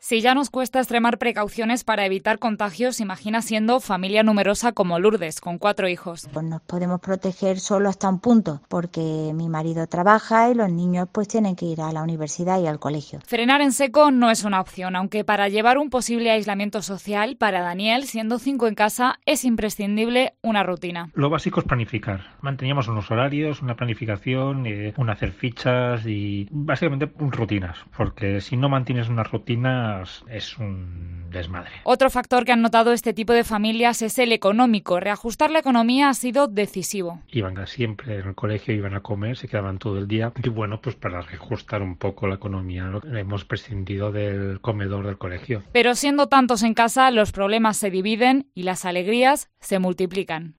Si ya nos cuesta extremar precauciones para evitar contagios, imagina siendo familia numerosa como Lourdes, con 4 hijos. Pues nos podemos proteger solo hasta un punto, porque mi marido trabaja y los niños pues tienen que ir a la universidad y al colegio. Frenar en seco no es una opción, aunque para llevar un posible aislamiento social, para Daniel, siendo 5 en casa, es imprescindible una rutina. Lo básico es planificar. Manteníamos unos horarios, una planificación, un hacer fichas y básicamente rutinas, porque si no mantienes unas rutinas es un desmadre. Otro factor que han notado este tipo de familias es el económico. Reajustar la economía ha sido decisivo. Iban siempre en el colegio, iban a comer, se quedaban todo el día y bueno, pues para reajustar un poco la economía hemos prescindido del comedor del colegio. Pero siendo tantos en casa, los problemas se dividen y las alegrías se multiplican.